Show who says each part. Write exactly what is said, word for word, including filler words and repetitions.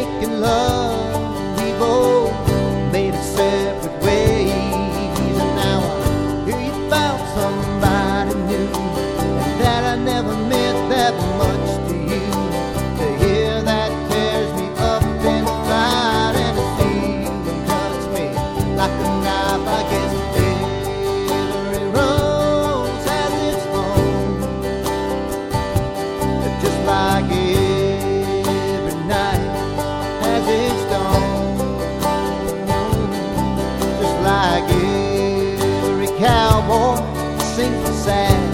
Speaker 1: making love. We both made it separate ways, and now I hear you found somebody new, and that I never meant that much to you. To hear that tears me up inside, and to see you touch me like a knife. I guess every rose has its home, just like every night has its dawn, just like every cowboy sings a sad